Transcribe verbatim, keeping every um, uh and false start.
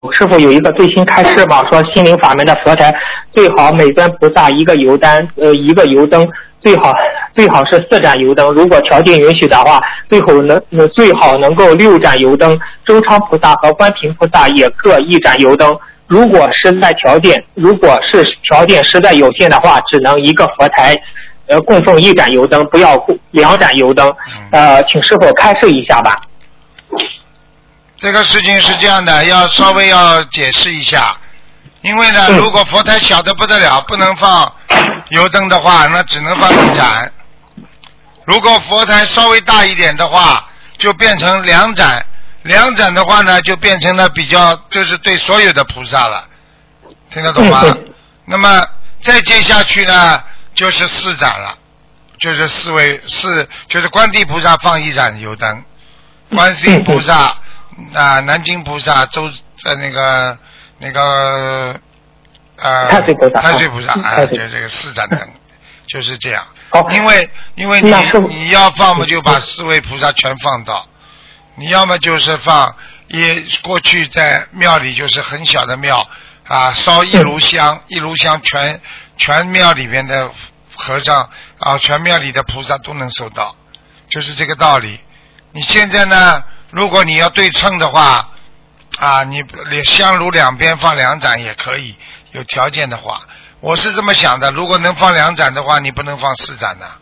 师傅有一个最新开示嘛，说心灵法门的佛台最好每尊菩萨一个油灯，呃，一个油灯，最好最好是四盏油灯，如果条件允许的话，最好能呃最好能够六盏油灯，周昌菩萨和观平菩萨也各一盏油灯。如果实在条件，如果是条件实在有限的话，只能一个佛台，呃，供奉一盏油灯，不要两盏油灯。呃，请师傅开示一下吧。 这个事情是这样的，要稍微要解释一下，因为呢，如果佛台小的不得了，不能放油灯的话，那只能放一盏；如果佛台稍微大一点的话，就变成两盏。两盏的话呢，就变成了比较，就是对所有的菩萨了，听得懂吗？那么再接下去呢，就是四盏了，就是四位四，就是观地菩萨放一盏油灯，观世音菩萨啊、呃，南京菩萨，周呃那个那个呃太岁菩萨， 太岁菩萨啊，就这个四盏灯，就是这样。因为因为你你要放嘛，就把四位菩萨全放到。你要么就是放一过去在庙里就是很小的庙啊，烧一炉香，一炉香全全庙里面的和尚啊，全庙里的菩萨都能收到，就是这个道理。你现在呢，如果你要对称的话啊，你香炉两边放两盏也可以，有条件的话，我是这么想的，如果能放两盏的话，你不能放四盏的、啊。